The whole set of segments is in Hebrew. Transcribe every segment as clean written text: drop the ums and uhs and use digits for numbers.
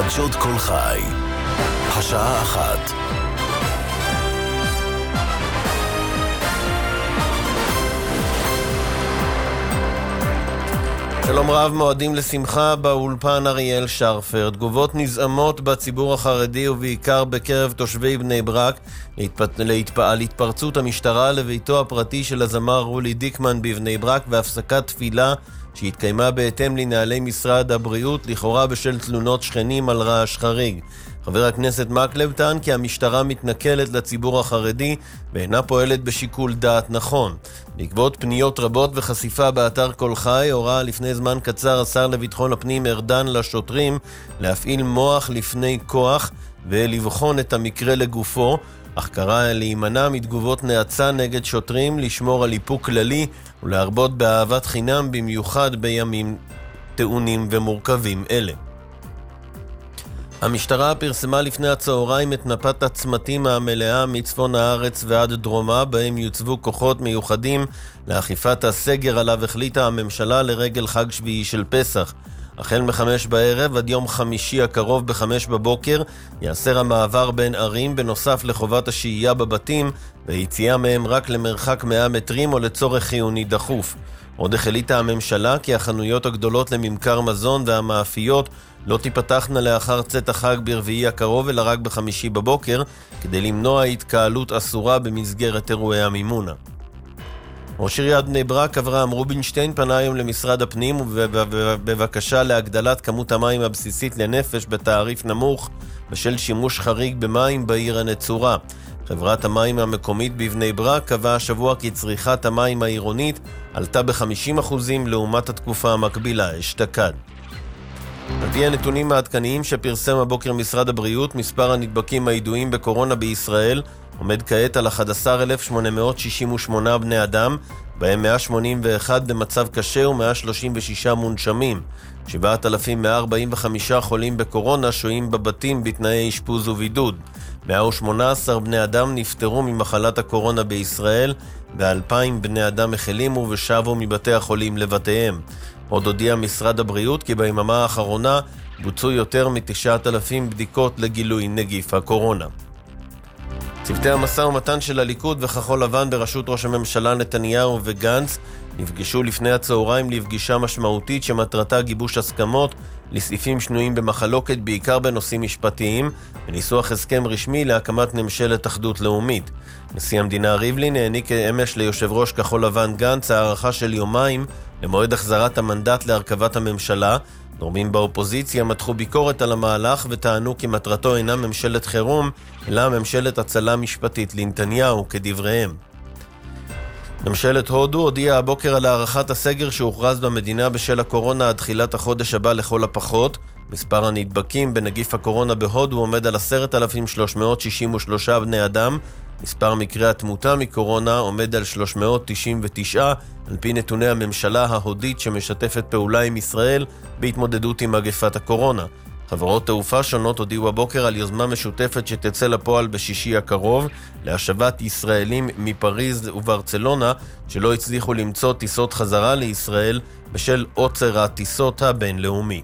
חדשות כל חי, השעה 1. שלום רב, מועדים לשמחה באולפן אריאל שרפר. תגובות נזעמות בציבור החרדי ובעיקר בקרב תושבי בני ברק על התפרצות המשטרה לביתו הפרטי של הזמר רולי דיקמן בבני ברק והפסקת תפילה שהתקיימה בהתאם לנהלי משרד הבריאות, לכאורה בשל תלונות שכנים על רעש חריג. חבר הכנסת מקלב טען כי המשטרה מתנכלת לציבור החרדי ואינה פועלת בשיקול דעת נכון. בעקבות פניות רבות וחשיפה באתר כל חי, הוראה לפני זמן קצר השר לביטחון הפנים ארדן לשוטרים להפעיל מוח לפני כוח ולבחון את המקרה לגופו, אך קרא להימנע מתגובות נאצה נגד שוטרים, לשמור על איפוק כללי ולהרבות באהבת חינם, במיוחד בימים טעונים ומורכבים אלה. המשטרה פרסמה לפני הצהריים את מפת הצמתים המלאה מצפון הארץ ועד דרומה, בהם יוצבו כוחות מיוחדים לאכיפת הסגר עליו החליטה הממשלה לרגל חג שביעי של פסח. החל מ-5 בערב עד יום חמישי הקרוב ב-5 בבוקר יאסר המעבר בין ערים, בנוסף לחובת השהייה בבתים ויציאה מהם רק למרחק 100 מטרים או לצורך חיוני דחוף. עוד החליטה הממשלה כי החנויות הגדולות לממכר מזון והמאפיות לא תיפתחנה לאחר צאת החג ברביעי הקרוב, אלא רק ב-5 בבוקר, כדי למנוע התקהלות אסורה במסגרת אירועי המימונה. ראש עיריית בני ברק אברהם רובינשטיין פנה היום למשרד הפנים בבקשה להגדלת כמות המים הבסיסית לנפש בתעריף נמוך בשל שימוש חריג במים בעיר הנצורה. חברת המים המקומית בבני ברק קבעה השבוע כי צריכת המים העירונית עלתה ב-50% לעומת התקופה המקבילה אשתקד. על פי הנתונים העדכניים שפרסם הבוקר משרד הבריאות, מספר הנדבקים הידועים בקורונה בישראל עומד כעת על 11,868 בני אדם, בהם 181 במצב קשה ו136 מונשמים. 7,145 חולים בקורונה שוהים בבתים בתנאי אשפוז ובידוד. 118 בני אדם נפטרו ממחלת הקורונה בישראל, ו2,000 בני אדם החלימו ושבו מבתי החולים לבתיהם. עוד הודיע משרד הבריאות כי ביממה האחרונה בוצעו יותר מ9,000 בדיקות לגילוי נגיף הקורונה. צוותי המשא ומתן של הליכוד וכחול לבן בראשות ראש הממשלה נתניהו וגנץ נפגשו לפני הצהריים לפגישה משמעותית שמטרתה גיבוש הסכמות לסעיפים שנויים במחלוקת, בעיקר בנושאים משפטיים, וניסוח הסכם רשמי להקמת ממשלת אחדות לאומית. נשיא המדינה ריבלין העניק אמש ליושב ראש כחול לבן גנץ הארכה של יומיים למועד החזרת המנדט להרכבת הממשלה. גורמים באופוזיציה מתחו ביקורת על המהלך וטענו כי מטרתו אינה ממשלת חירום, אלא ממשלת הצלה משפטית לנתניהו, כדבריהם. ממשלת הודו הודיעה הבוקר על הארכת הסגר שהוכרז במדינה בשל הקורונה עד תחילת החודש הבא לכל הפחות. מספר הנדבקים בנגיף הקורונה בהודו עומד על 10,363 בני אדם. מספר מקרי התמותה מקורונה עומד על 399, על פי נתוני הממשלה ההודית שמשתפת פעולה עם ישראל בהתמודדות עם מגפת הקורונה. חברות תעופה שונות הודיעו הבוקר על יוזמה משותפת שתצא לפועל בשישי הקרוב להשבת ישראלים מפריז וברצלונה שלא הצליחו למצוא טיסות חזרה לישראל בשל עוצר הטיסות הבינלאומי.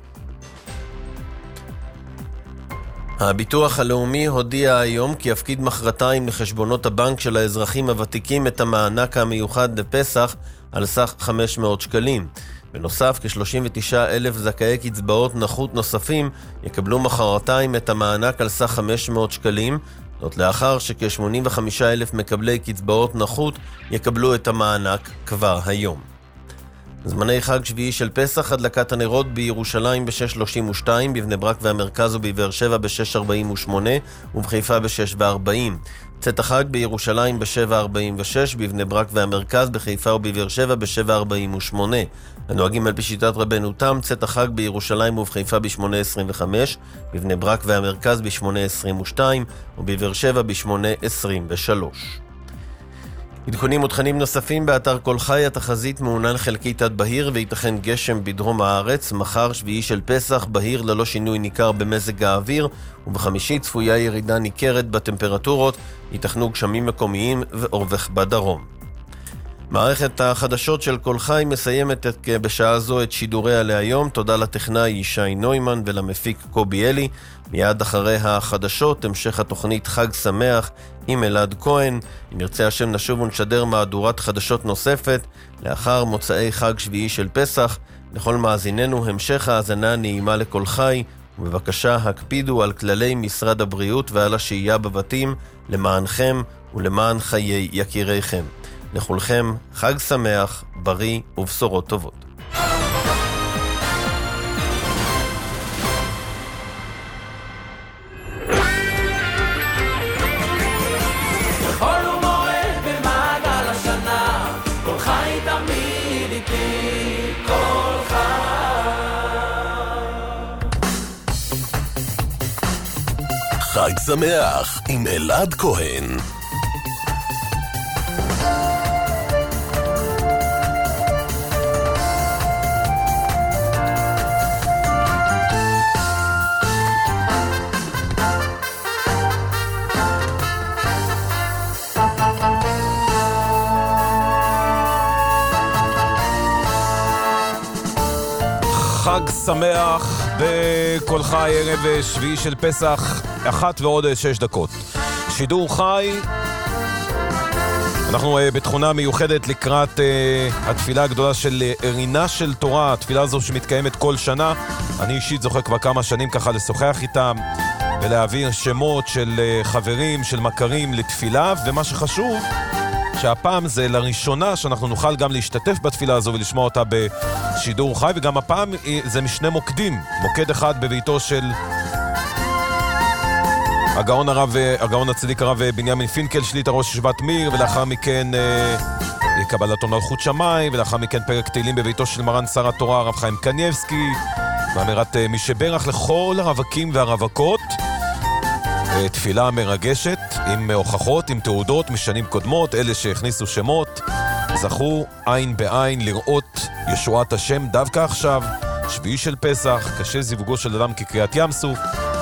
הביטוח הלאומי הודיע היום כי יפקיד מחרתיים לחשבונות הבנק של האזרחים הוותיקים את המענק המיוחד לפסח על סך 500 שקלים. בנוסף, כ-39,000 זכאי קצבאות נכות נוספים יקבלו מחרתיים את המענק על סך 500 שקלים, זאת לאחר שכ-85,000 מקבלי קצבאות נכות יקבלו את המענק כבר היום. זמני חג שביעי של פסח: הדלקת הנרות בירושלים ב-6:32, בבני ברק והמרכז ובבאר שבע ב-6:48 ובחיפה ב-6:40. צאת החג בירושלים ב-7:46, בבני ברק והמרכז, בחיפה ובבאר שבע ב-7:48. הנוהגים על פי שיטת רבנו תם, צאת החג בירושלים ובחיפה ב-8:25, בבני ברק והמרכז ב-8:22 ובבאר שבע ב-8:23. עדכונים ותכנים נוספים באתר כל חי. התחזית מעונן חלקית עד בהיר וייתכן גשם בדרום הארץ. מחר שביעי של פסח בהיר ללא שינוי ניכר במזג האוויר, ובחמישי צפויה ירידה ניכרת בטמפרטורות, ייתכנו גשמים מקומיים ואורבך בדרום. מערכת החדשות של כל חי מסיימת בשעה זו את שידוריה להיום. תודה לטכנאי ישי נוימן ולמפיק קובי אלי. מיד אחרי החדשות המשך התוכנית חג שמח עם אלעד כהן. אם ירצה השם נשוב ונשדר מהדורת חדשות נוספת לאחר מוצאי חג שביעי של פסח. לכל מאזיננו המשך האזנה נעימה לכל חי, ובבקשה הקפידו על כללי משרד הבריאות ועל השהייה בבתים למענכם ולמען חיי יקיריכם. לכולכם חג שמח, בריא ובשורות טובות. חג שמח עם אלעד כהן. חג שמח בכל חי, ערב שביעי של פסח, 1:06. שידור חי. אנחנו בתכונה מיוחדת לקראת התפילה הגדולה של רינה של תורה, התפילה הזו שמתקיימת כל שנה. אני אישית זוכה כבר כמה שנים ככה לשוחח איתם ולהעביר שמות של חברים, של מכרים לתפילה, ומה שחשוב שהפעם זה לראשונה שאנחנו נוכל גם להשתתף בתפילה הזו ולשמוע אותה בשידור חי, וגם הפעם זה משני מוקדים. מוקד אחד בביתו של הגאון הצדיק הרב בנימין פינקל, שליט"א ראש ישיבת מיר, ולאחר מכן קבלתו מלכות שמיים, ולאחר מכן פרק תהילים בביתו של מרן שר התורה הרב חיים קניבסקי, ואמירת מי שברך לכל הרווקים והרווקות. תפילה מרגשת עם הוכחות, עם תעודות משנים קודמות. אלה שהכניסו שמות זכו עין בעין לראות ישועת השם דווקא עכשיו, שביעי של פסח, קשה זיווגו של אדם כקריאת ים סוף.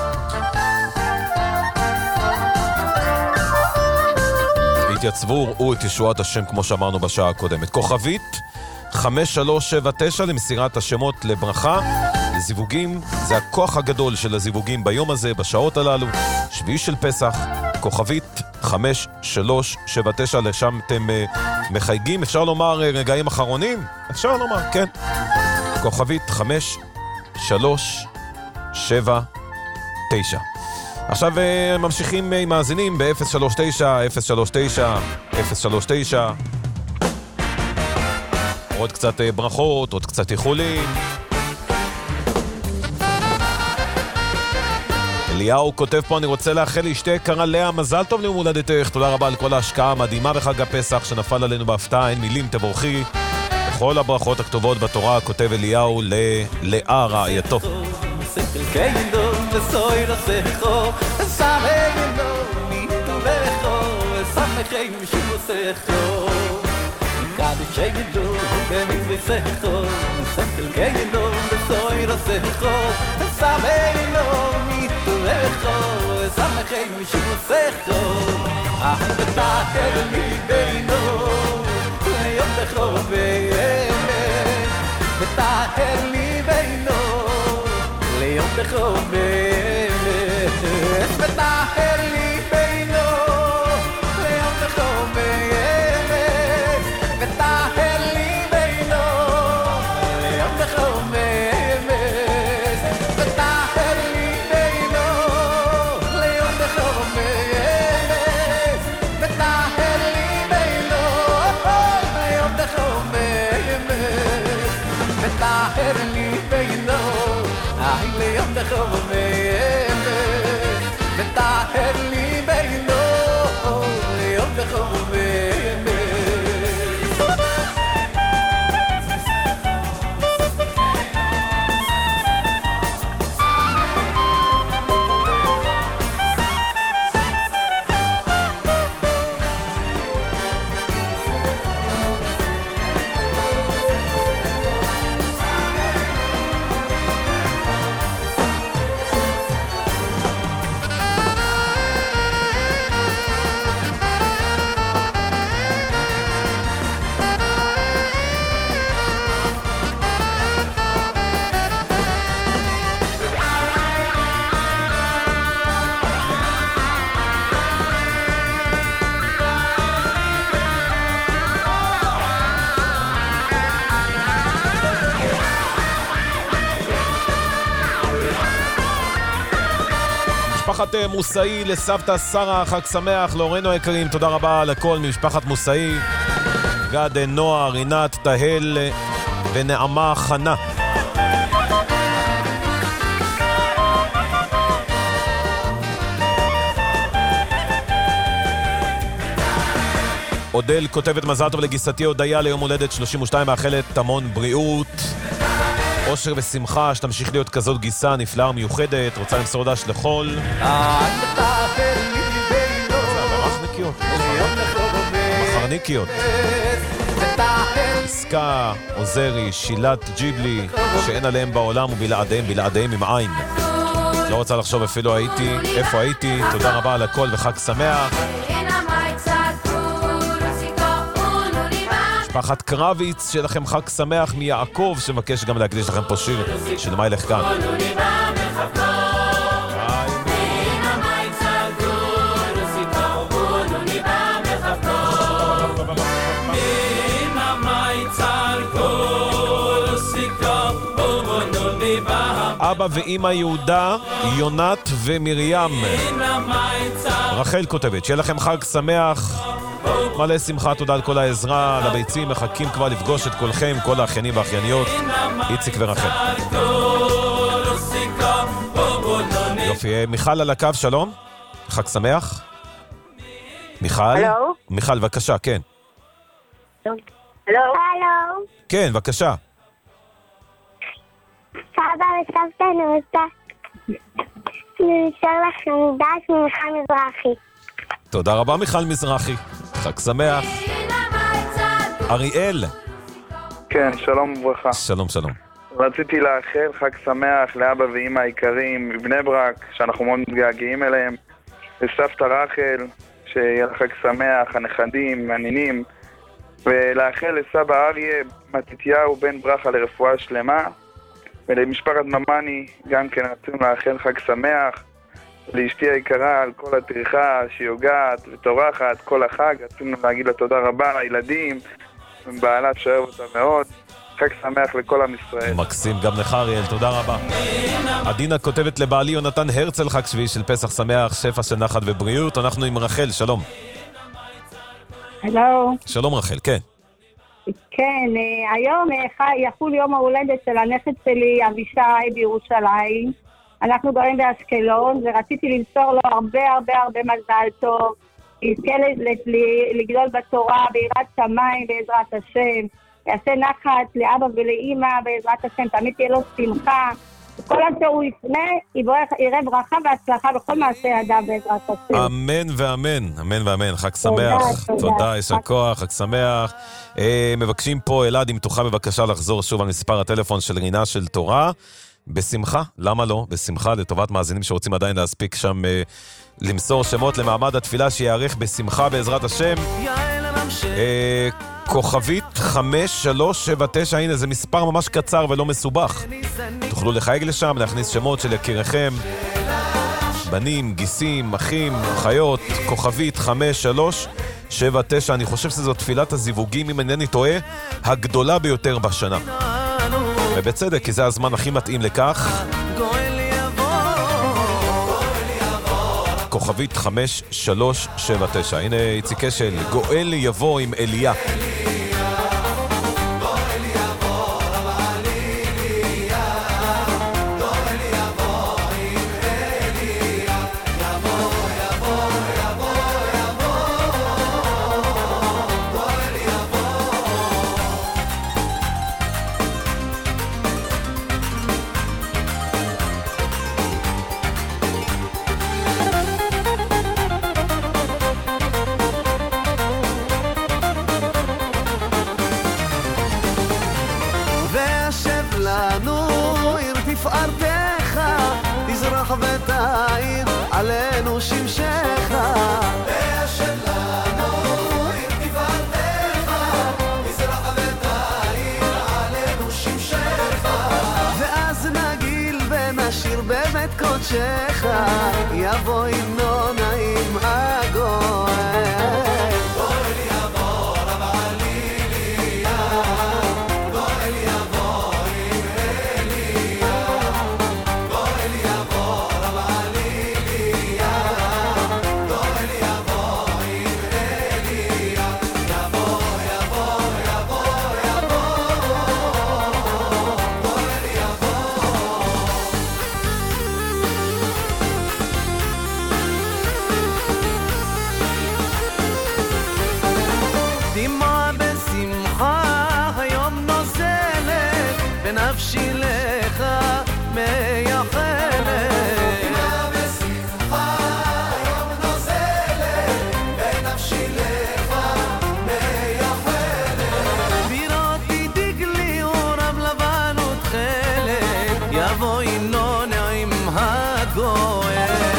התייצבו, ראו את ישועת השם כמו שאמרנו בשעה הקודמת. כוכבית 5379 למסירת השמות לברכה לזיווגים. זה הכוח הגדול של הזיווגים ביום הזה, בשעות הללו, שביעי של פסח. כוכבית 5379, לשם אתם מחייגים. אפשר לומר רגעים אחרונים? אפשר לומר, כן. כוכבית 5379. עכשיו ממשיכים עם מאזינים ב-039, 039, 039. עוד קצת ברכות, עוד קצת איחולים. אליהו כותב פה, אני רוצה לאחל לאשתי יקרה לאה מזל טוב ליום הולדתך. תודה רבה על כל ההשקעה המדהימה בחג הפסח שנפל עלינו בהפתעה. אין מילים, תבורכי. בכל הברכות הכתובות בתורה כותב אליהו ללאה רעייתו. ליום תחום באמת ותאר לי בינו ליום תחום באמת ותאר לי בינו ליום תחום באמת ותאר לי בינו ליום תחום באמת ותאר לי בינו ליום תחום באמת ותאר לי בינו ay leon de joven ותאר לי בינו leon de joven משפחת מוסאי, לסבתא שרה, חג שמח, להורינו היקרים, תודה רבה על הכל ממשפחת מוסאי, גד, נועה, רינת, תהל ונעמה חנה. אודל כותבת מזל טוב לגיסתי הודיה ליום הולדת 32, מאחלת המון בריאות, אושר ושמחה, שתמשיך להיות כזאת גיסה נפלאה מיוחדת, רוצה למסור דש לכל מחרניקיות, עסקה, עוזרי, שילת, ג'יבלי, שאין עליהם בעולם ובלעדיהם עם עין. לא רוצה לחשוב אפילו איפה הייתי, תודה רבה על הכל וחג שמח. משפחת קרביץ, שיהיה לכם חג שמח מיעקב, שמבקש גם להקדיש לכם פה שיר של מה ילך כאן. אבא ואמא יהודה, יונת ומרים. רחל כותבת, שיהיה לכם חג שמח מלא שמחה, תודה על כל העזרה, על הביצים, מחכים כבר לפגוש את כולכם, כל האחיינים והאחייניות, איציק ורחל. יופי, מיכל על הקו, שלום, חג שמח. מיכל? הלו? מיכל, בבקשה, כן. הלו? הלו? כן, בבקשה. סבא וסבתא נוסע נשאר לכם דש ממיכל מזרחי. תודה רבה מיכל מזרחי, חג שמח. אריאל. כן, שלום וברכה. שלום, שלום. רציתי לאחל חג שמח לאבא ואמא היקרים מבני ברק, שאנחנו מאוד מתגעגעים אליהם, לסבתא רחל, שיהיה חג שמח, הנכדים, הנינים, ולאחל לסבא אריה מתתיהו בן ברכה לרפואה שלמה, ולמשפחת ממני גם כן רצינו לאחל חג שמח, לאשתי היקרה על כל הטרחה שיוגעת וטורחת כל החג, רצינו להגיד לה תודה רבה לילדים, ובעלה שאוהב אותה מאוד. חג שמח לכל עם ישראל. מקסים, גם לך אריאל, תודה רבה. עדינה כותבת לבעלי יונתן הרצל חג שביעי של פסח שמח, שפע של נחת ובריאות. אנחנו עם רחל, שלום. הלו? שלום רחל, כן. כן, היום יחול יום ההולדת של הנכד שלי, אבישי, בירושלים. אנחנו גרים באשקלון, ורציתי למסור לו הרבה מזל טוב. יזכה לגדול בתורה, ביראת שמיים, בעזרת השם. יעשה נחת לאבא ולאמא, בעזרת השם, תמיד תהיה לו שמחה. כל אשר הוא יפנה, יראה ברכה והצלחה בכל מעשה ידיו, בעזרת השם. אמן ואמן, אמן ואמן. חג שמח. תודה, יישר כוח, חג שמח. מבקשים פה, אלעד, אם תוכל בבקשה לחזור שוב על מספר הטלפון של רינה של תורה. בשמחה, למה לא? בשמחה, לטובת מאזינים שרוצים עדיין להספיק שם למסור שמות למעמד התפילה שיערך בשמחה בעזרת השם. כוכבית 5379, הנה זה מספר ממש קצר ולא מסובך. תוכלו לחייג לשם, להכניס שמות של יקיריכם, בנים, גיסים, אחים, אחיות. כוכבית 5379, אני חושב שזו תפילת הזיווגים, אם אינני טועה, הגדולה ביותר בשנה. ובצדק, כי זה הזמן הכי מתאים לכך. כוכבית 5379. הנה איציק אשל, גואל יבוא עם אליה. ותאיר עלינו שמשך והשם לנו תפארתך מזרח ותאיר עלינו שמשך ואז נגיל ונשיר בבית קודשך יבוא המנון עם הגואל גואל יבוא רב עליליה גואל יבוא עם אליה גואל יבוא רב עליליה נפשי לך מייחלת. אמא בשמחה היום נוזלת, ונפשי לך מייחלת. בירותי דגלי ורם לבן ותכלת, יבוא אינו נעים הגואל.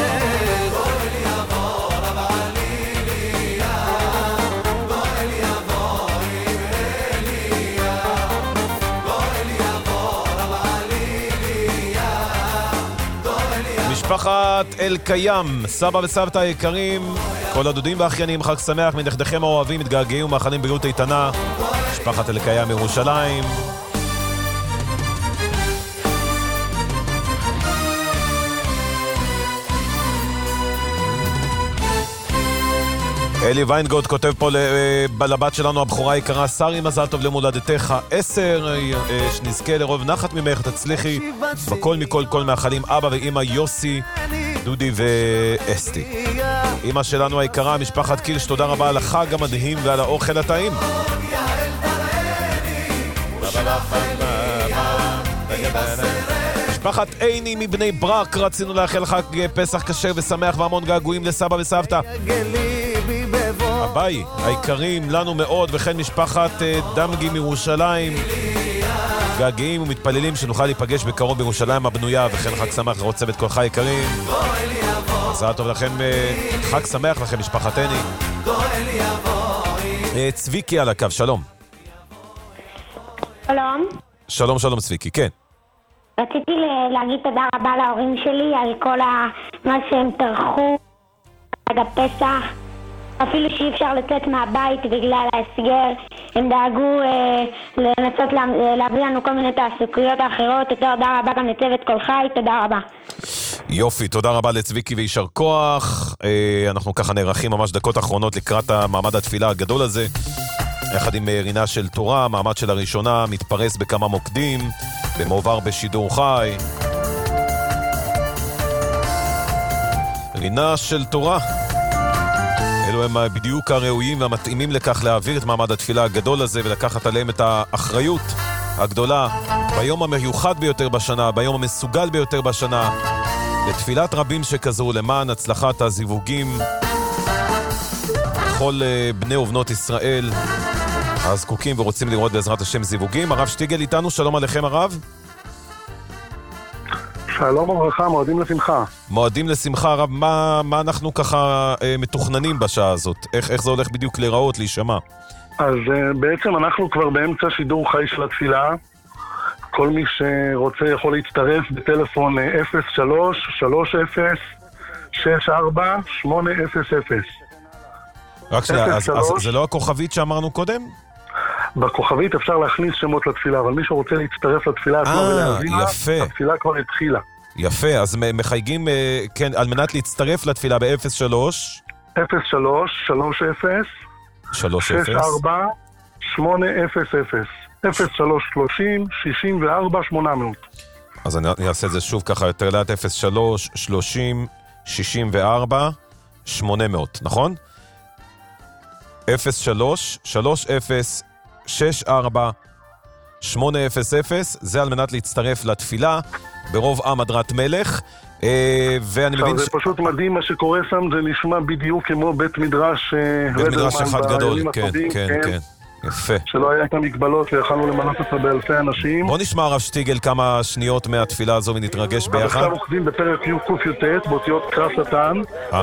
משפחת אל-קיים, סבא וסבתא היקרים, כל הדודים והאחיינים, חג שמח מנכדיכם האוהבים, מתגעגעים ומאחלים בריאות איתנה. משפחת אל-קיים ירושלים. אלי ויינגוט כותב פה לבת שלנו הבחורה היקרה, שרי, מזל טוב למולדתך 10, שנזכה לרוב נחת ממך, תצליחי בכל מכל כל מאחלים אבא ואמא יוסי, דודי ואסתי. אמא שלנו היקרה, משפחת קילש, תודה רבה על החג המדהים ועל האוכל הטעים. משפחת עיני מבני ברק, רצינו לאחל חג פסח כשר ושמח והמון געגועים לסבא וסבתא. הביי, היקרים לנו מאוד, וכן משפחת דמגי מירושלים, געגעים ומתפללים שנוכל להיפגש בקרוב בירושלים הבנויה, וכן חג שמח לראות צוות כל חי יקרים. מזל טוב לכם, חג שמח לכם משפחתני. צביקי על הקו, שלום. שלום. שלום שלום צביקי, כן. רציתי להגיד תודה רבה להורים שלי על כל מה שהם טרחו עד הפסח, אפילו שאי אפשר לצאת מהבית בגלל ההסגר, הם דאגו לנסות להביא לנו כל מיני תעסוקיות האחרות. תודה רבה גם לצוות כל חי, תודה רבה. יופי, תודה רבה לצביקי וישר כוח. אנחנו ככה נערכים ממש דקות אחרונות לקראת המעמד התפילה הגדול הזה, יחד עם רינה של תורה. מעמד של הראשונה מתפרס בכמה מוקדים, במעבר בשידור חי. רינה של תורה, אלו הם בדיוק הראויים והמתאימים לכך להעביר את מעמד התפילה הגדול הזה ולקחת עליהם את האחריות הגדולה ביום המיוחד ביותר בשנה, ביום המסוגל ביותר בשנה, לתפילת רבים שכזו למען הצלחת הזיווגים, כל בני ובנות ישראל הזקוקים ורוצים לראות בעזרת השם זיווגים. הרב שטיגל איתנו, שלום עליכם הרב. שלום וברכה, מועדים לשמחה. מועדים לשמחה, הרב, מה אנחנו ככה מתוכננים בשעה הזאת? איך זה הולך בדיוק להיראות, להישמע? אז בעצם אנחנו כבר באמצע שידור חי של התפילה. כל מי שרוצה יכול להצטרף בטלפון 03-30-64-800. רק שנייה, אז זה לא הכוכבית שאמרנו קודם? בכוכבית אפשר להכניס שמות לתפילה, אבל מי שרוצה להצטרף לתפילה עצמה ולהבינה, התפילה כבר התחילה. יפה, אז מחייגים, כן, על מנת להצטרף לתפילה ב-03 03-30-64-800 03-30-64-800. אז אני אעשה את זה שוב ככה יותר לאט, 03-30-64-800, נכון? 03-30-64-800, זה על מנת להצטרף לתפילה ברוב עם הדרת מלך. ואני מבין זה פשוט מדהים מה שקורה שם, זה נשמע בדיוק כמו בית מדרש אחד גדול, כן, כן, כן, יפה. שלא היה את המגבלות ויכלנו למנות אותה באלפי אנשים. בוא נשמע הרב שטיגל כמה שניות מהתפילה הזו ונתרגש ביחד. עכשיו אוחדים בפרק ק"ט באותיות קרא שטן.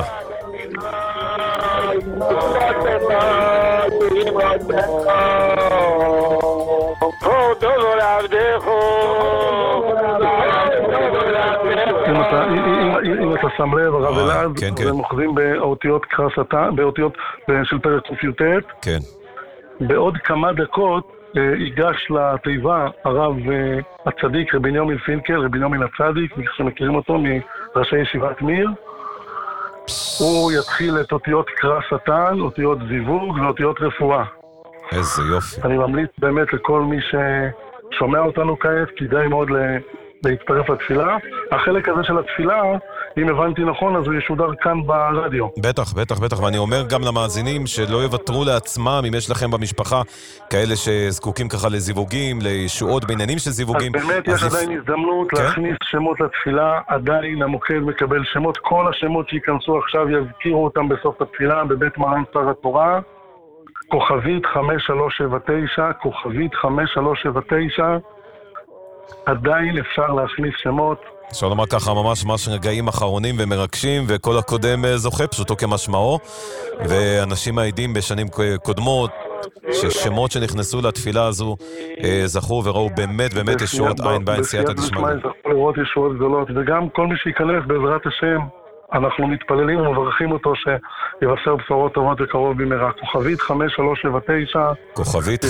אם אתה שם לב, הרב אלעד, הם אוחדים באותיות קרא שטן, באותיות של פרק ק"ט. כן. בעוד כמה דקות ייגש לתיבה הרב הצדיק רבי בנימין פינקל, רבי בנימין הצדיק, שמכירים אותו מראשי ישיבת מיר. הוא יתחיל את אותיות קרא שטן, אותיות זיווג ואותיות רפואה. איזה יופי. אני ממליץ באמת לכל מי ששומע אותנו כעת, כדאי מאוד להצטרף לתפילה. החלק הזה של התפילה אם הבנתי נכון, אז הוא ישודר כאן ברדיו. בטח, בטח, בטח, ואני אומר גם למאזינים שלא יוותרו לעצמם, אם יש לכם במשפחה כאלה שזקוקים ככה לזיווגים, לישועות בעניינים של זיווגים. אז באמת יש עדיין הזדמנות להכניס שמות לתפילה, עדיין המוקד מקבל שמות, כל השמות שיכנסו עכשיו יזכירו אותם בסוף התפילה בבית מרן שר התורה, כוכבית 5379, כוכבית 5379, עדיין אפשר להכניס שמות. אפשר לומר ככה ממש רגעים אחרונים ומרגשים, וכל הקודם זוכה פשוטו כמשמעו, ואנשים העידים בשנים קודמות ששמות שנכנסו לתפילה הזו זכו וראו באמת ישועות עין בעין סייעתא דשמיא. זכו לראות ישועות גדולות, וגם כל מי שייכנס בעזרת השם, אנחנו מתפללים ומברכים אותו שיבשר בשורות טובות וקרוב במהרה. כוכבית 5379, כוכבית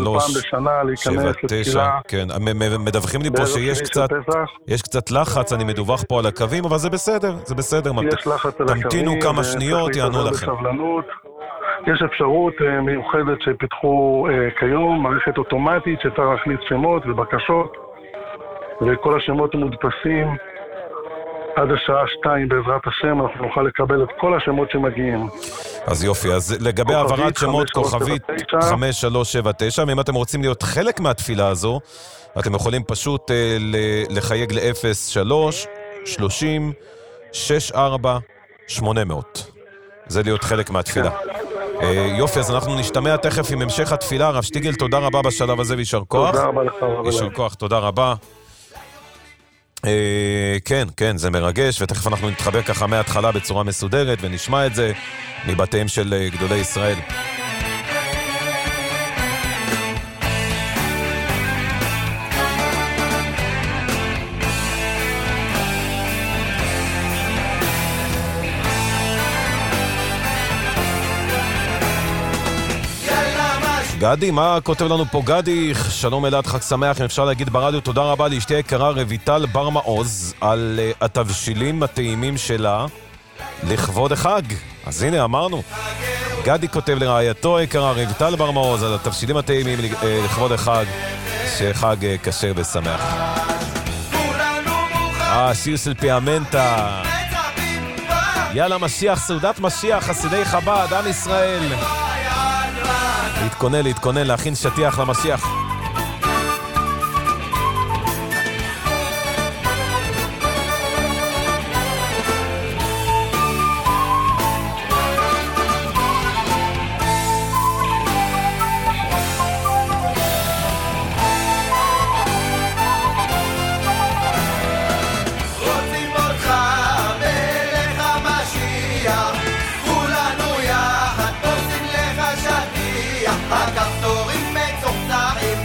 5379, כן, מדווחים לי פה שיש קצת לחץ, אני מדווח פה על הקווים, אבל זה בסדר, זה בסדר. יש לחץ על הקווים, תמתינו כמה שניות, יענו לכם. יש אפשרות מיוחדת שפיתחו כיום, מערכת אוטומטית שצריך להכניס שמות ובקשות, וכל השמות מודפסים. עד השעה 2 בעזרת השם אנחנו נוכל לקבל את כל השמות שמגיעים. אז יופי, אז לגבי העברת שמות כוכבית 5379, ואם אתם רוצים להיות חלק מהתפילה הזו, אתם יכולים פשוט לחייג ל-03 30 64 800. זה להיות חלק מהתפילה. יופי, אז אנחנו נשתמע תכף עם המשך התפילה. הרב שטיגל, תודה רבה בשלב הזה וישר כוח. תודה רבה לך. ישר כוח, תודה רבה. כן, זה מרגש, ותכף אנחנו נתחבר ככה מההתחלה בצורה מסודרת ונשמע את זה מבתיהם של גדולי ישראל. גדי, מה כותב לנו פה גדי? שלום אלעד, חג שמח, אם אפשר להגיד ברדיו תודה רבה לאשתי היקרה רויטל בר מעוז על התבשילים הטעימים שלה לכבוד החג. אז הנה אמרנו, גדי כותב לרעייתו היקרה רויטל בר מעוז על התבשילים הטעימים לכבוד החג, שחג כשר ושמח. שיר של פיאמנטה, יאללה משיח, סעודת משיח, חסידי חב"ד, עם ישראל, להתכונן, להכין שטיח למשיח. הכפתורים מצוחצחים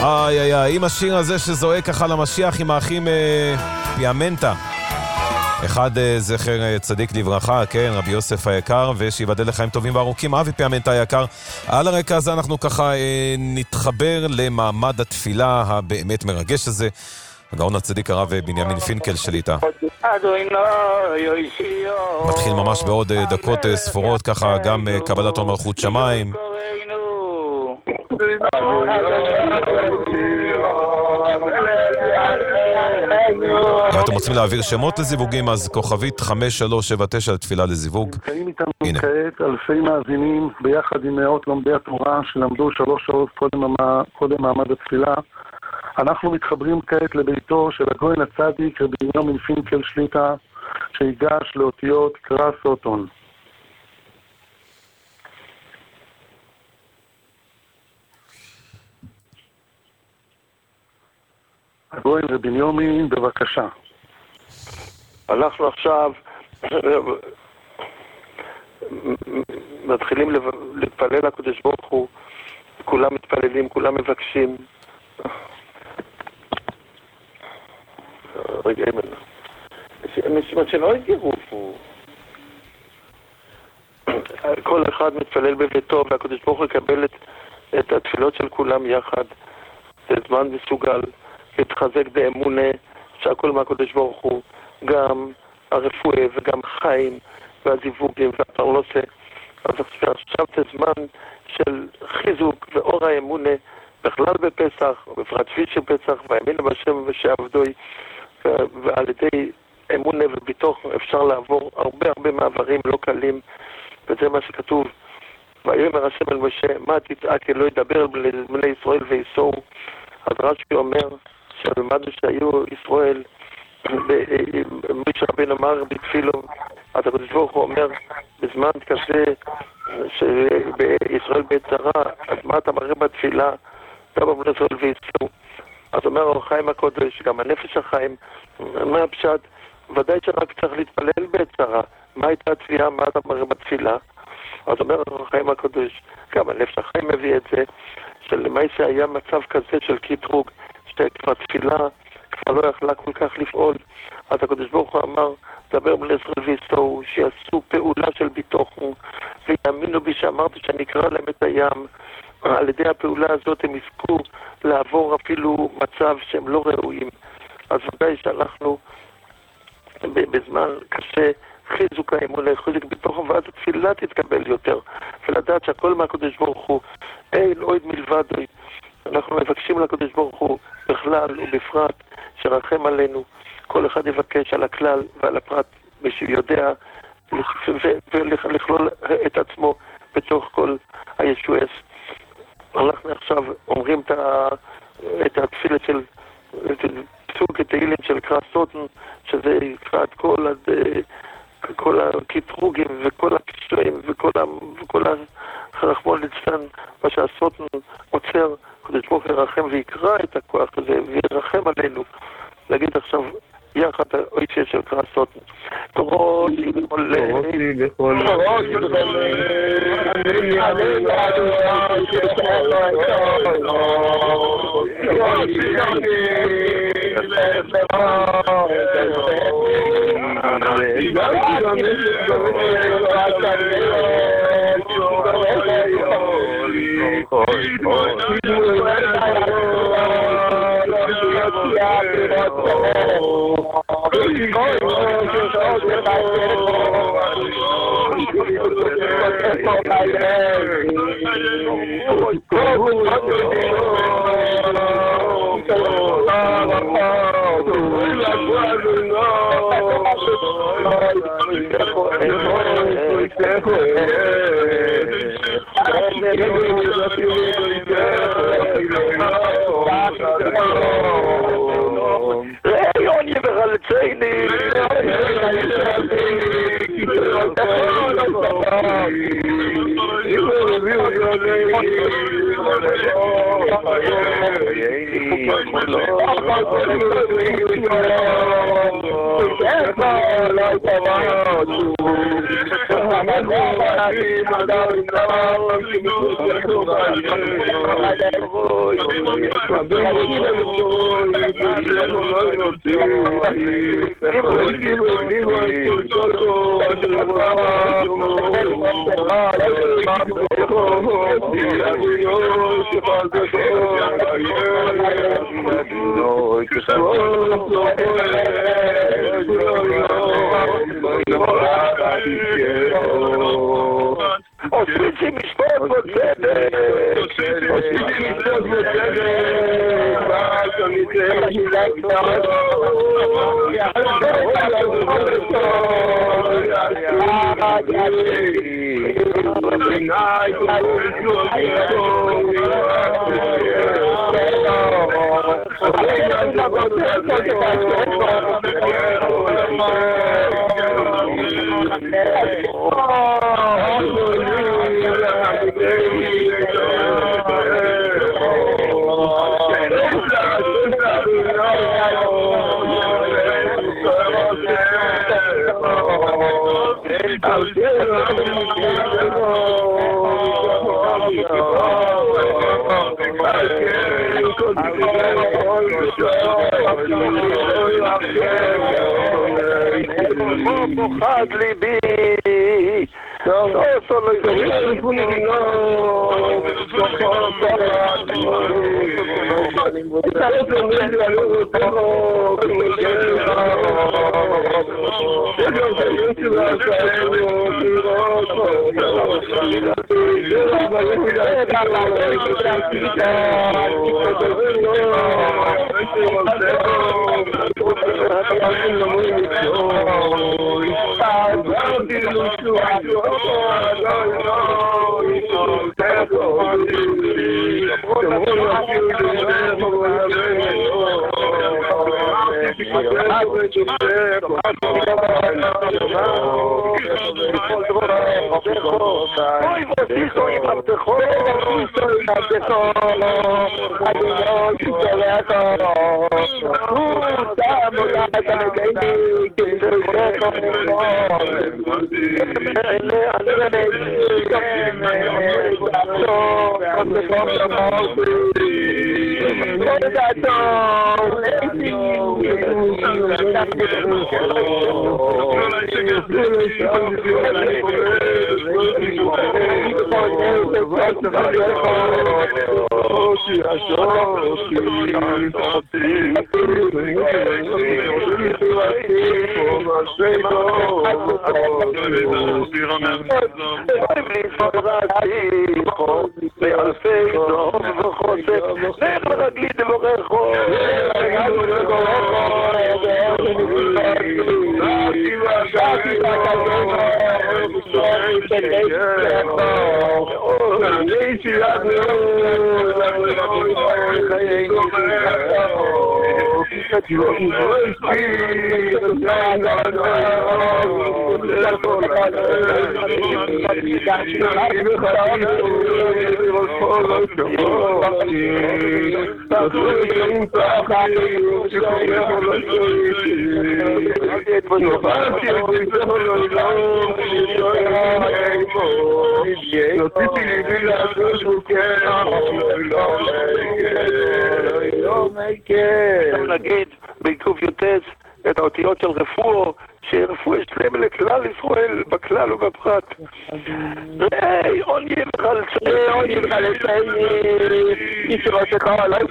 איי איי איי, עם השיר הזה שזועק ככה למשיח עם האחים פיאמנטה. אחד זכר צדיק לברכה, כן, רבי יוסף היקר, ושיבדל לחיים טובים וארוכים, אבי פיאמנטה היקר. על הרקע הזה אנחנו ככה נתחבר למעמד התפילה הבאמת מרגש הזה. הגאון הצדיק הרב בנימין פינקל שליטה. מתחיל ממש בעוד דקות ספורות, ככה גם קבלת מלכות שמיים. ואתם רוצים להעביר שמות לזיווגים, אז כוכבית 5379 לתפילה לזיווג. נמצאים איתנו כעת אלפי מאזינים ביחד עם מאות לומדי התורה שלמדו 3 שעות קודם מעמד התפילה. אנחנו מתחברים כעת לביתו של הגויין הצדיק רבי בנימין פינקל שליטה, שהיגש לאותיות קרא סוטון. הגויין רבי בנימין, בבקשה. אנחנו עכשיו מתחילים להתפלל לקדוש ברוך הוא, כולם מתפללים, כולם מבקשים. רגעים אלה שלא הגירו פה. כל אחד מתפלל בביתו והקדוש ברוך הוא יקבל את התפילות של כולם יחד. זה זמן מסוגל להתחזק באמונה שהכל מהקדוש ברוך הוא, גם הרפואה וגם חיים והזיווגים והפרנסה. אז עכשיו זה זמן של חיזוק ואור האמונה בכלל בפסח, ובפרט שביעי של פסח, והאמין בשם ושעבדוי, ועל ידי אמונה וביטוח אפשר לעבור הרבה מעברים לא קלים, וזה מה שכתוב. ויאמר השם אל משה, מה תצעק אלוהי דבר אל בני ישראל ויסעו. אז רש"י אומר שלמדנו שהיו ישראל, משה רבינו אמר בתפילו, אז הקדוש ברוך הוא אומר בזמן כזה שבישראל בצרה, אז מה אתה מראה בתפילה? גם בני ישראל ויסעו. אז אומר אור החיים הקודש, גם הנפש החיים, מה הפשט? ודאי שרק צריך להתפלל בצרה. מה הייתה התפילה? מה אתה מראה בתפילה? אז אומר אור החיים הקודש, גם הנפש החיים מביא את זה, שלמעשה היה מצב כזה של קטרוג, שכבר תפילה כבר לא יכלה כל כך לפעול. אז הקדוש ברוך הוא אמר, דבר בני ישראל ויסעו, שיעשו פעולה של ביטוחו, ויאמינו בי שאמרתי שאני אקרא להם את הים. על ידי הפעולה הזאת הם יזכו לעבור אפילו מצב שהם לא ראויים. אז ודאי שאנחנו בזמן קשה חיזוק האמונה, חיזוק בתוכו, ואז התפילה תתקבל יותר, ולדעת שהכל מהקדוש ברוך הוא, אין עוד מלבדוי. אנחנו מבקשים לקדוש ברוך הוא בכלל ובפרט שרחם עלינו, כל אחד יבקש על הכלל ועל הפרט שיודע ולכלול את עצמו בתוך כל הישועס. אנחנו עכשיו אומרים את התפילה של פסוק התהילים של קרא סוטן, שזה יקרא את כל הקטרוגים וכל הקשרים וכל הרחמון ליצלן, מה שהסוטן עוצר, קדוש ברוך הוא ירחם ויקרא את הכוח הזה וירחם עלינו. להגיד עכשיו יחד האוישה של קרא סוטן. תורות יגחולה, תורות יגחולה, עושים משפט בצדק, עושים משפט בצדק, ואז אני פוחד ליבי סוף לא נגיד בעיכוב יוטס את האותיות של רפואו, שרפואו יש להם לכלל ישראל בכלל ובפרט. ראי, עוני וחלצה, עוני וחלצה, ישרו שכה, לא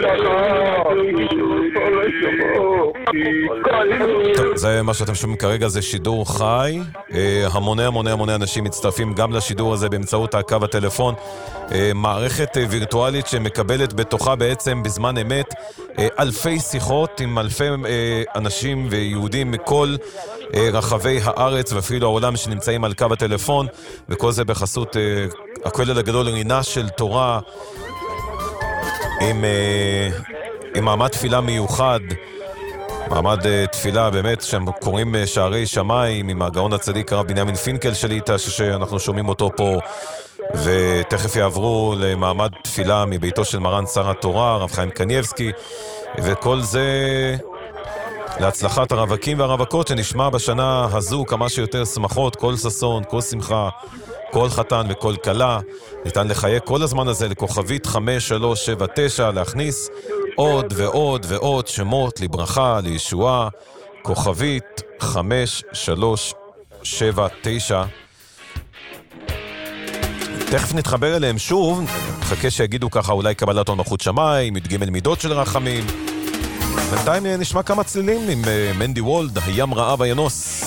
זה מה שאתם שומעים כרגע, זה שידור חי. המוני אנשים מצטרפים גם לשידור הזה באמצעות הקו הטלפון. מערכת וירטואלית שמקבלת בתוכה בעצם בזמן אמת אלפי שיחות עם אלפי אנשים ויהודים מכל רחבי הארץ ואפילו העולם שנמצאים על קו הטלפון, וכל זה בחסות הכולל הגדול רינה של תורה עם מעמד תפילה מיוחד מעמד תפילה באמת שהם קוראים שערי שמיים עם הגאון הצדיק הרב בנימין פינקל שליטה שאנחנו שומעים אותו פה, ותכף יעברו למעמד תפילה מביתו של מרן שר התורה הרב חיים קניבסקי, וכל זה להצלחת הרווקים והרווקות שנשמע בשנה הזו כמה שיותר שמחות, כל ששון, כל שמחה, כל חתן וכל כלה. ניתן לחייק כל הזמן הזה לכוכבית 5379, להכניס עוד ועוד ועוד שמות לברכה, לישועה, כוכבית 5379. תכף נתחבר אליהם שוב, חכה שיגידו ככה אולי קבלת מלכות שמיים, י"ג מידות של רחמים. בינתיים נשמע כמה צלילים עם מנדי וולד, הים רעב הינוס.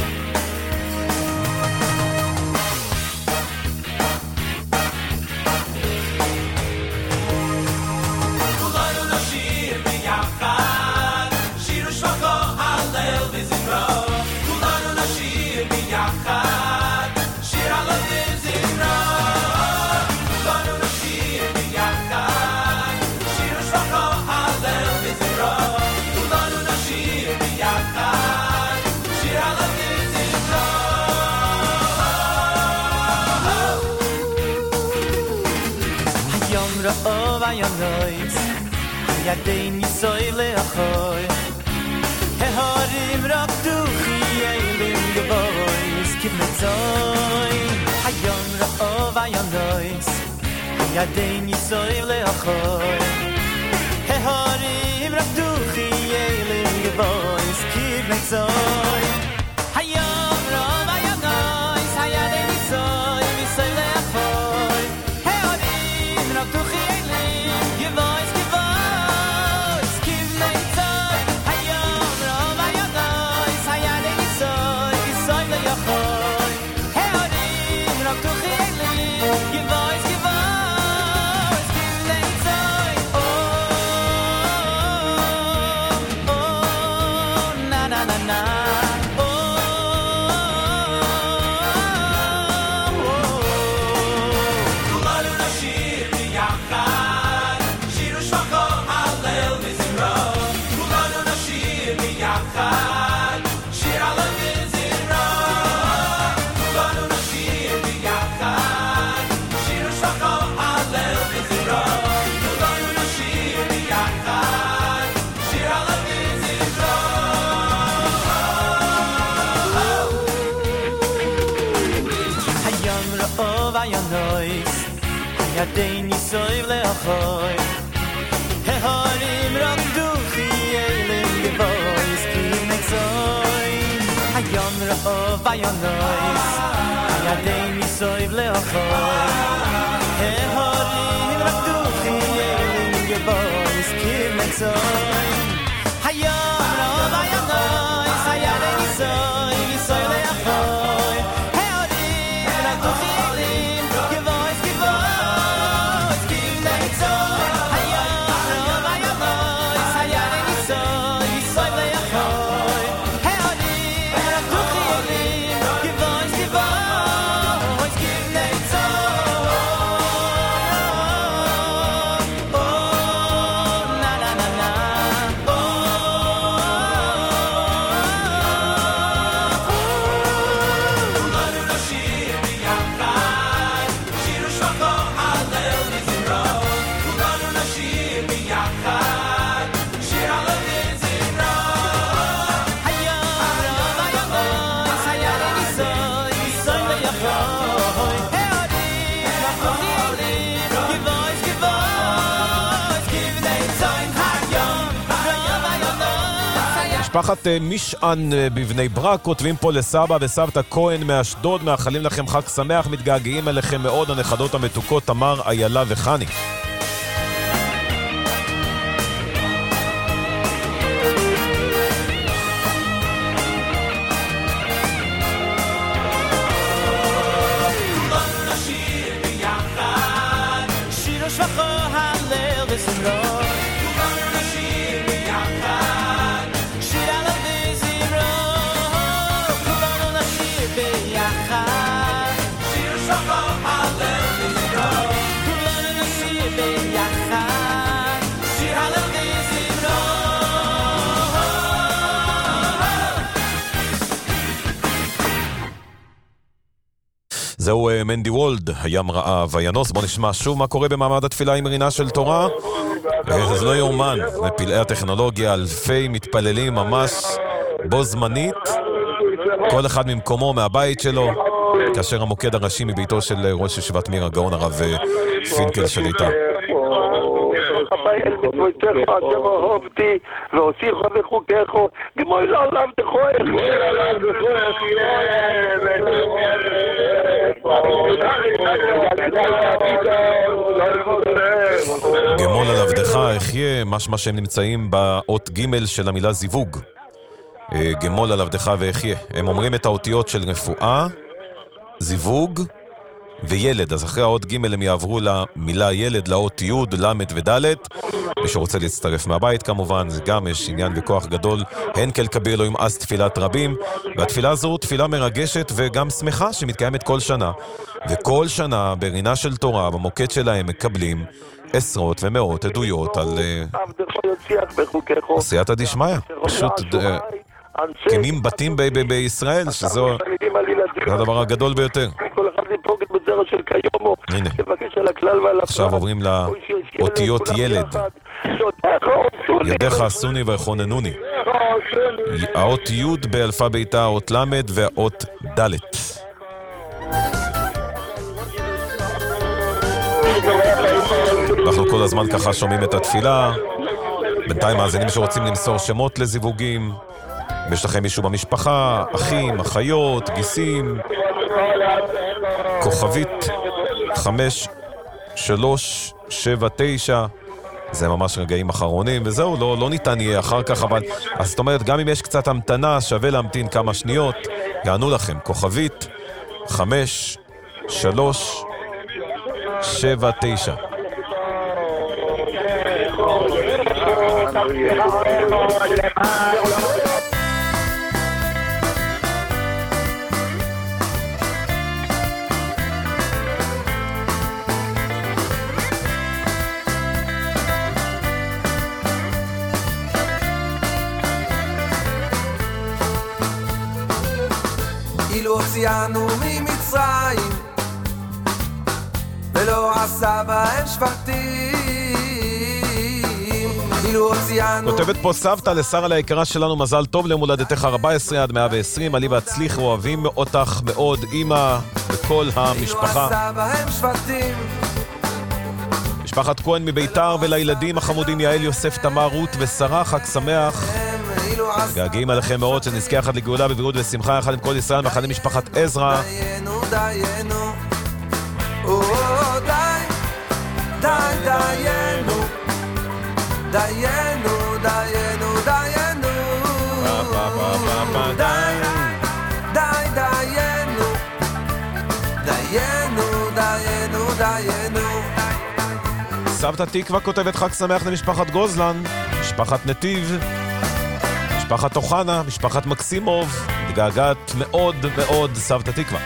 ידין יסוי לאחוי ההרים רק דוחי אלים גבויס כבנצוי היום רעוב היונויס ידין יסוי לאחוי ההרים רק דוחי אלים גבויס כבנצוי היום רעוב היונויס הידין יסוי יסוי לאחוי ההרים רק דוחי אלים גבויס ידין יסוי לאחוי ההרים רק דוחי אלים גבויס כי נצוי היום רעוב היונויס ידין יסוי לאחוי ההרים רק דוחי אלים גבויס כי נצוי היום רעוב היונויס ידין יסוי לאחוי ההרים רק דוחי אלים גבויס משפחת משען בבני ברק כותבים פה לסבא וסבתא כהן מאשדוד, מאחלים לכם חג שמח, מתגעגעים אליכם מאוד הנכדות המתוקות תמר, איילה וחני. שיר זהו מנדי וולד, הים רעה וינוס. בוא נשמע שוב מה קורה במעמד התפילה עם רינה של תורה. זה לא יאומן, זה פלאי הטכנולוגיה, אלפי מתפללים ממש בו זמנית, כל אחד ממקומו, מהבית שלו, כאשר המוקד הראשי מביתו של ראש ישיבת מיר הגאון הרב פינקל שליטה. אל מצוותך אשר אהבתי והוסיף בחוקיך גמול לעולם דחוך גמול על עבדך אחיה, משמע שהם נמצאים באות ג' של המילה זיווג. גמול על עבדך ואחיה, הם אומרים את האותיות של רפואה, זיווג וילד, אז אחרי האות ג' הם יעברו למילה ילד, לאות י', ל' וד'. מי שרוצה להצטרף מהבית כמובן, זה גם יש עניין וכוח גדול. הנקל כביר אלוהים אז תפילת רבים, והתפילה הזו תפילה מרגשת וגם שמחה שמתקיימת כל שנה, וכל שנה ברינה של תורה במוקד שלהם מקבלים עשרות ומאות עדויות על עשיית הדשמיא, פשוט קמים בתים בישראל, שזו הדבר הגדול ביותר. הנה, עכשיו עוברים לאותיות ילד. ידיך עשוני ויחוננוני. האות י' באלפה ביתה, האות ל' והאות ד'. אנחנו כל הזמן ככה שומעים את התפילה. בינתיים מאזינים שרוצים למסור שמות לזיווגים, יש לכם מישהו במשפחה, אחים, אחיות, גיסים, כוכבית 5379, זה ממש רגעים אחרונים, וזהו, לא ניתן יהיה אחר כך, אבל אז זאת אומרת, גם אם יש קצת המתנה, שווה להמתין כמה שניות. יענו לכם, כוכבית 5379. אילו הוציאנו ממצרים ולא עשה בהם שבטים. כותבת פה סבתא לשרה היקרה שלנו, מזל טוב למולדתך 14 עד 120, עלי והצליח, אוהבים אותך מאוד אמא וכל המשפחה. משפחת כהן מביתר, ולילדים החמודים יעל, יוסף, תמר, רות ושרה, חג שמח. געגעים עליכם מאוד, שנזכה יחד לגאולה בבריאות ושמחה יחד עם כל ישראל, מאחלים משפחת עזרא. דיינו, דיינו, דיינו, דיינו, דיינו, דיינו, דיינו, דיינו, דיינו, דיינו. סבתא תקווה כותבת חג שמח למשפחת גוזלן, משפחת נתיב, משפחת אוחנה, משפחת מקסימוב, מתגעגעת מאוד מאוד סבתא תקווה.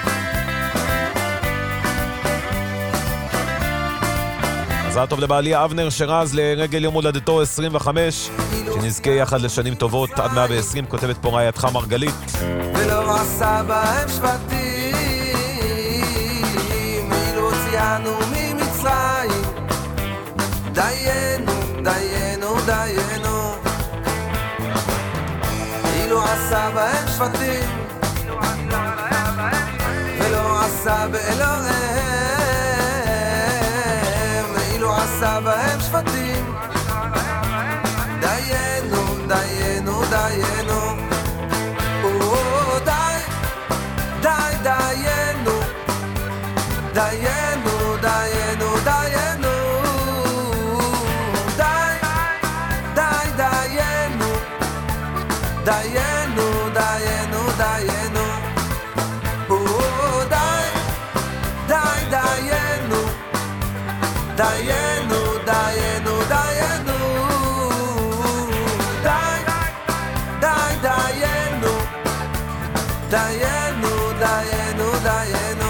מזל טוב לבעלי אבנר שרז לרגל יום הולדתו 25, שנזכה יחד לשנים טובות עד 120, כותבת פה רעייתך מרגלית. ולא עשה בהם שבטים, אילו הוציאנו ממצרים, דיינו, דיינו, דיינו, אילו עשה בהם שבטים, ולא עשה באלוהים, אילו עשה בהם שבטים, דיינו, דיינו, דיינו, די, די, דיינו, דיינו, דיינו, דיינו, די, די, דיינו, דיינו, דיינו, דיינו, די, די, דיינו, דיינו, דיינו, דיינו, די, די, דיינו, דיינו, דיינו, דיינו.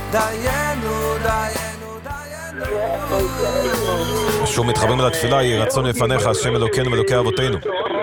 דיינו, דיינו, דיינו. שוב מתחברים לתפילה, יהי רצון לפניך, השם אלוקינו ואלוקי אבותינו.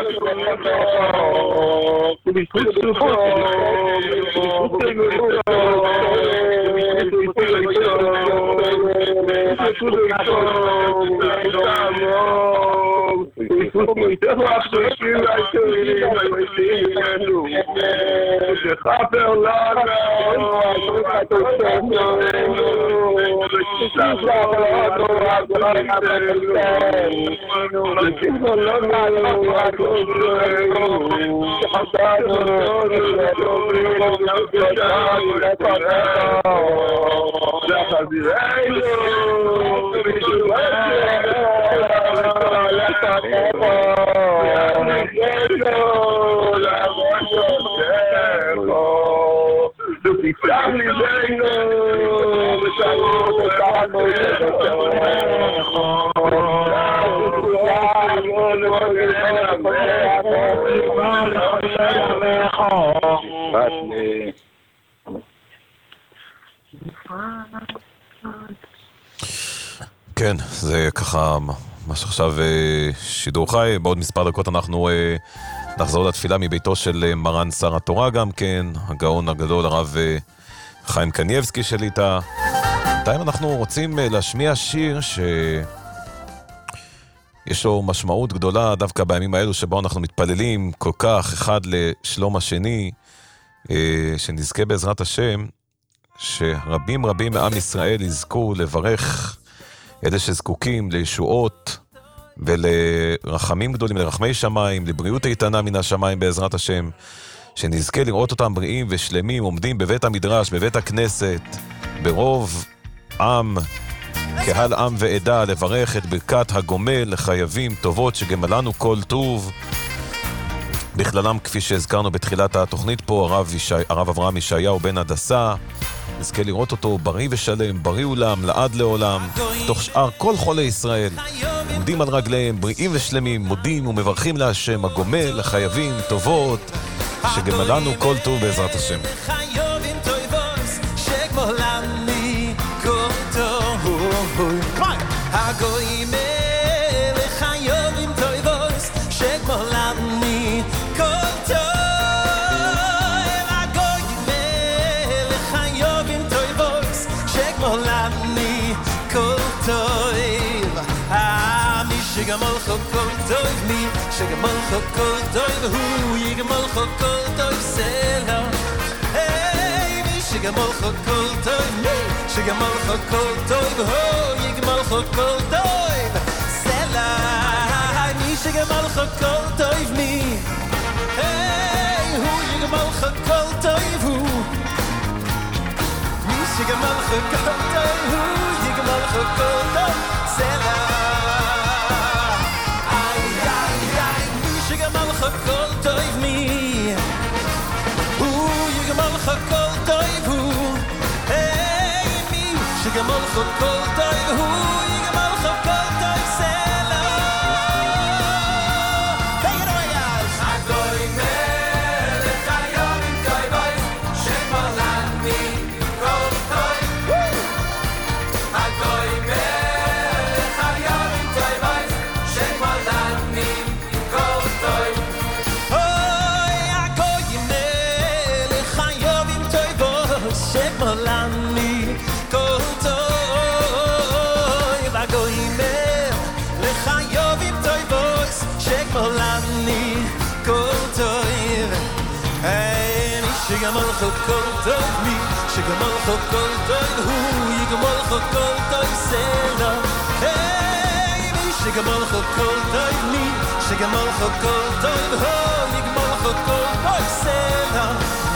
כן, זה ככה מה שעכשיו שידור חי. בעוד מספר דקות אנחנו נחזור לתפילה מביתו של מרן שר התורה גם כן, הגאון הגדול הרב חיים קניבסקי שליטה. בינתיים אנחנו רוצים להשמיע שיר שיש לו משמעות גדולה דווקא בימים האלו שבו אנחנו מתפללים כל כך אחד לשלום השני, שנזכה בעזרת השם שרבים רבים מעם ישראל יזכו לברך אלה שזקוקים לישועות ולרחמים גדולים, לרחמי שמיים, לבריאות איתנה מן השמיים בעזרת השם, שנזכה לראות אותם בריאים ושלמים עומדים בבית המדרש, בבית הכנסת, ברוב עם, קהל עם ועדה, לברך את ברכת הגומל לחייבים טובות שגמלנו כל טוב, בכללם כפי שהזכרנו בתחילת התוכנית פה הרב אברהם ישעיהו בן הדסה, נזכה לראות אותו בריא ושלם, בריא עולם, לעד לעולם, תוך שאר כל חולי ישראל עומדים על רגליהם, בריאים ושלמים, מודים ומברכים להשם הגומל לחייבים טובות שגמלנו כל טוב בעזרת השם. שגמל חוקול טוב מי, שגמל חוקול טוב הוא, יגמל חוקול טוב סלע. היי, מי שגמל חוקול טוב מי, שגמל חוקול טוב הוא, יגמל חוקול טוב סלע. מי שגמל חוקול טוב מי, היי, הוא יגמל חוקול טוב הוא. מי שגמל חוקול טוב הוא, יגמל חוקול טוב סלע. כל טוב מי הוא יגמל לך כל טוב הוא היי מי שגמל לך כל טוב הוא יגמל לך כל טוב סלע. Take it away guys. הגוי מלך היום עם טוב שגמלן מי כל טוב הגוי מלך היום עם טוב שגמלן מי כל טוב שגמלני כל טוב הגוימר לחייב עם טויבוס שגמלני כל טוב מי שגמל לך כל טוב מי שגמל לך כל טוב הוא יגמל לך כל טוב סלע. מי שגמל לך כל טוב מי שגמל לך כל טוב הוא יגמל לך כל טוב סלע.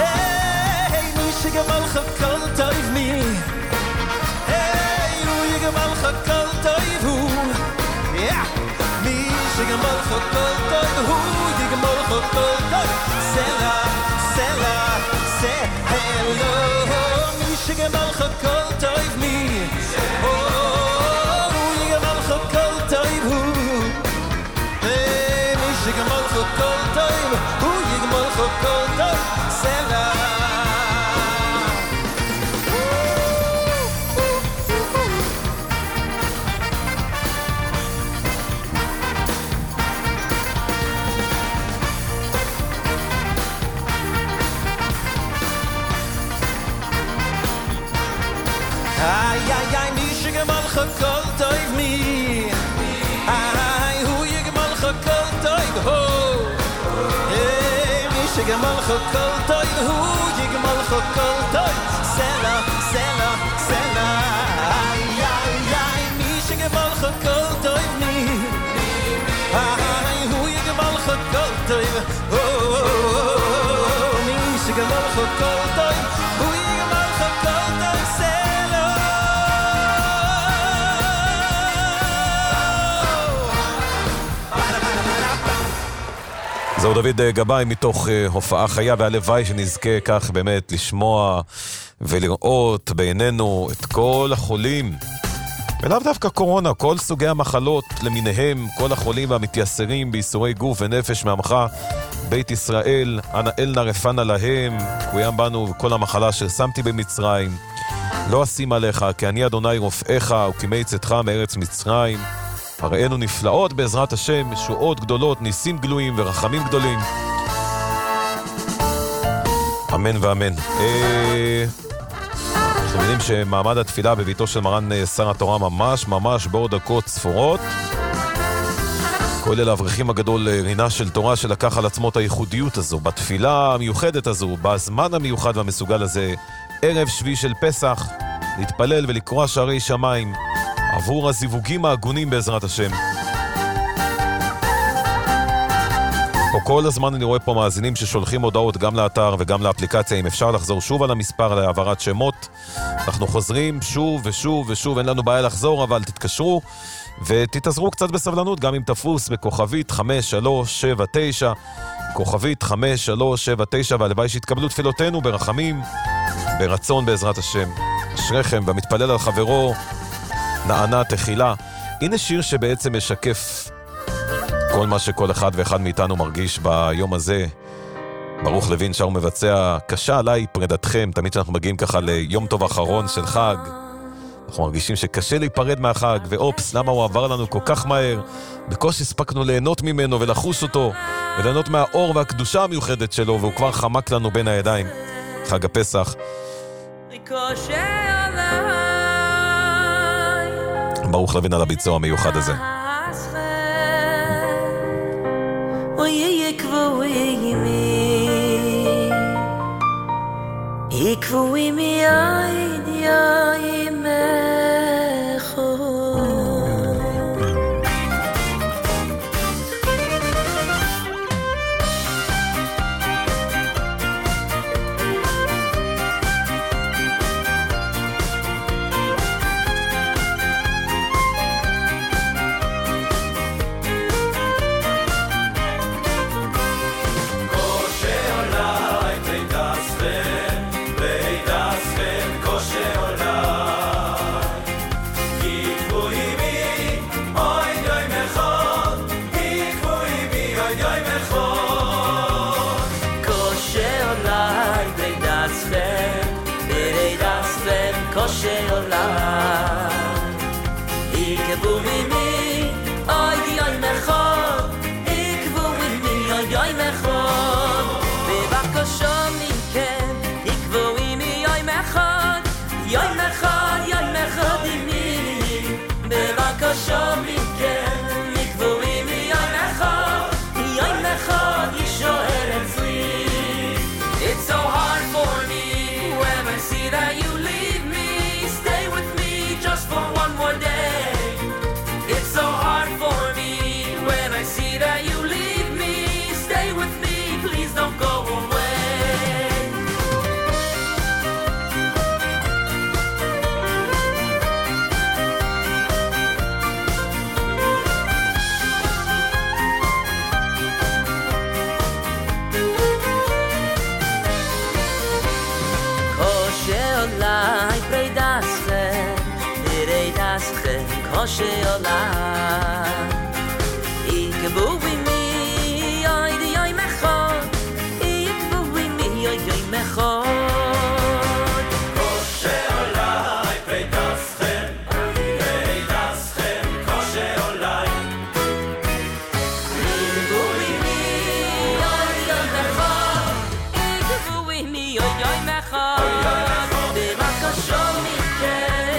שגמל לך כל טוב מי היי הוא יגמל לך כל טוב הוא מי שגמל לך כל טוב הוא יגמל לך כל טוב סלע סלע סלע. מי שגמל לך כל טוב מי הוא יגמל לך כל טוב הוא מי שגמל לך כל טוב הוא יגמל לך כל טוב סלע. Ay, ay, ay, mi shigamal chakol toiv mi. Ay, hu yigamal chakol toiv ho. Hey, mi shigamal chakol toiv hu yigamal chakol toiv. Sela, sela, sela. Ay, ay, ay, mi shigamal chakol toiv mi. Ay, hu yigamal chakol toiv ho. Mi shigamal chakol toiv hu yigamal chakol toiv. זהו דוד גבאי מתוך הופעה חיה, והלוואי שנזכה כך באמת לשמוע ולראות בעינינו את כל החולים, ולאו דווקא קורונה, כל סוגי המחלות למיניהם, כל החולים והמתייסרים ביסורי גוף ונפש מעמך בית ישראל, אנא אל נא רפא להם, קוים בנו כל המחלה אשר שמתי במצרים, לא אשים עליך, כי אני אדוני רופאך וכימי צאתך מארץ מצרים. הראינו נפלאות בעזרת השם, ישועות גדולות, ניסים גלויים ורחמים גדולים. אמן ואמן. אנחנו יודעים שמעמד התפילה בביתו של מרן שר התורה ממש בעוד דקות ספורות. כולל האברכים הגדול רינה של תורה שלקח על עצמו את הייחודיות הזו, בתפילה המיוחדת הזו, בזמן המיוחד והמסוגל הזה, ערב שביעי של פסח, להתפלל ולקרוא שערי שמיים עבור הזיווגים ההגונים בעזרת השם. פה כל הזמן אני רואה פה מאזינים ששולחים הודעות גם לאתר וגם לאפליקציה. אם אפשר לחזור שוב על המספר להעברת שמות, אנחנו חוזרים שוב ושוב ושוב, אין לנו בעיה לחזור, אבל תתקשרו ותתעזרו קצת בסבלנות, גם אם תפוס בכוכבית 5379, כוכבית 5379, והלוואי שיתקבלו תפילותינו ברחמים, ברצון בעזרת השם. אשריכם, והמתפלל על חברו נענה תחילה. הנה שיר שבעצם משקף כל מה שכל אחד ואחד מאיתנו מרגיש ביום הזה. ברוך לוין שר מבצע, קשה עליי פרדתכם. תמיד שאנחנו מגיעים ככה ליום טוב אחרון של חג, אנחנו מרגישים שקשה להיפרד מהחג, ואופס, למה הוא עבר לנו כל כך מהר? בקושי הספקנו ליהנות ממנו ולחוש אותו, וליהנות מהאור והקדושה המיוחדת שלו, והוא כבר חמק לנו בין הידיים. חג הפסח. ברוך לוין על הביצוע המיוחד הזה. יקבוי מיין יאימך Sheola ikbu with me ay di ay mechon ikbu with me ay mechon Sheola I pray daschem Sheola ikbu with me ay mechon ikbu with me ay mechon bevakashom mikhem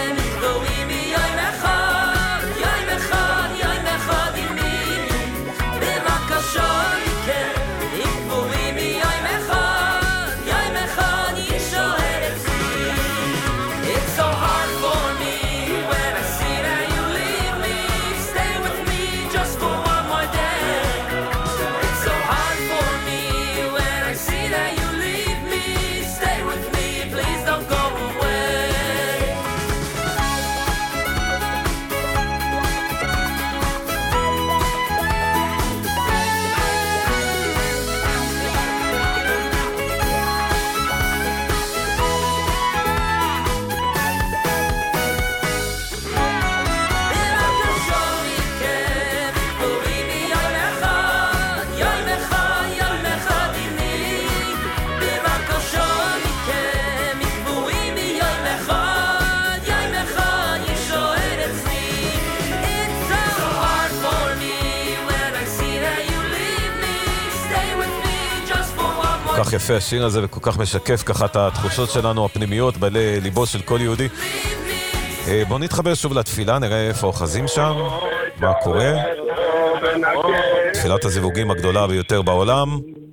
כל כך יפה השיר הזה, וכל כך משקף ככה את התחושות שלנו הפנימיות בליבו של כל יהודי. בואו נתחבר שוב לתפילה, נראה איפה אוחזים שם, מה קורה. תפילת הזיווגים הגדולה ביותר בעולם.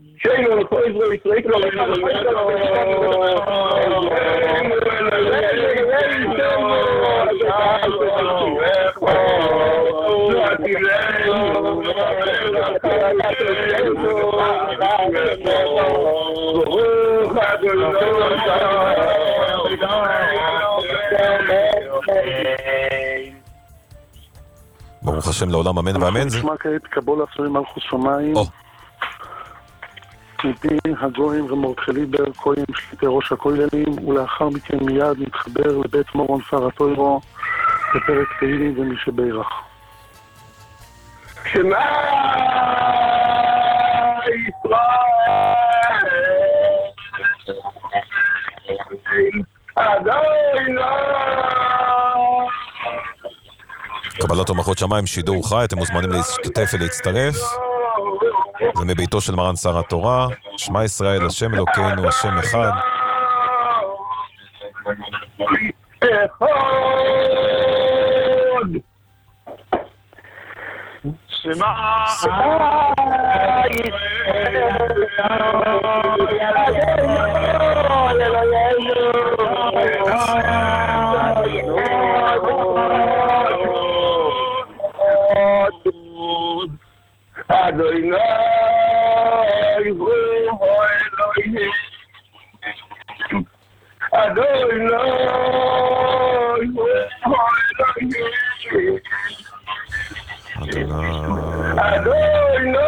ברוך השם לעולם אמן ואמן. נשמע כעת קבול עצמי מלכות שמיים מפי הגויים ומורדכי ליבר כהן שליטי ראש הכוללים, ולאחר מכן מיד נתחבר לבית מורון שר התוירו בפרק תהילים ומי שברך. שמע ישראל אדוני. קבלת ומלכות שמיים, שידור חי, אתם מוזמנים להשתתף ולהצטרף. זה מביתו של מרן שר התורה. שמע ישראל, השם אלוקינו, השם אחד. שמע אדוני הוא אלוהים, אדוני הוא אלוהים, אדוני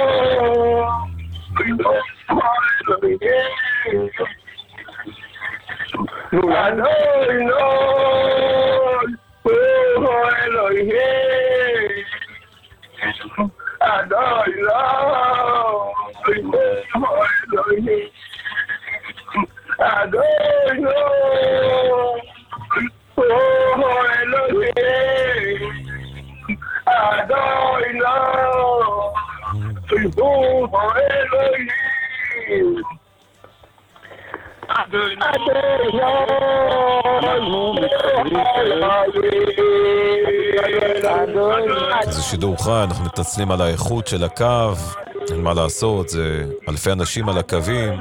זה שידור חי, אנחנו מתנצלים על האיכות של הקו, אין מה לעשות, זה אלפי אנשים על הקווים.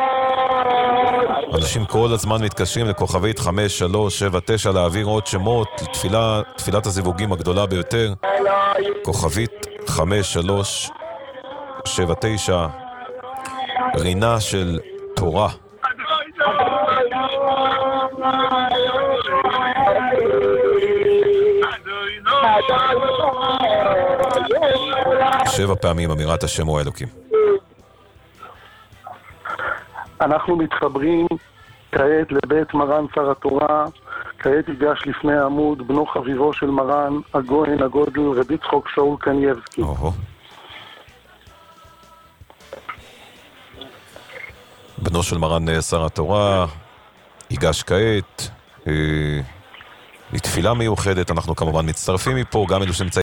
אנשים כל הזמן מתקשרים לכוכבית 5379 להעביר עוד שמות לתפילת הזיווגים הגדולה ביותר. כוכבית 5379, רינה של תורה. שבע פעמים אמירת השם הוא האלוקים. אנחנו מתחברים כעת לבית מרן שר התורה. כעת ייגש לפני העמוד בנו חביבו של מרן הגויין הגודל רבי יצחק שאול קנייבסקי. בנו של מרן שר התורה ייגש כעת לתפילה מיוחדת. אנחנו כמובן מצטרפים מפה, גם אלו שנמצאים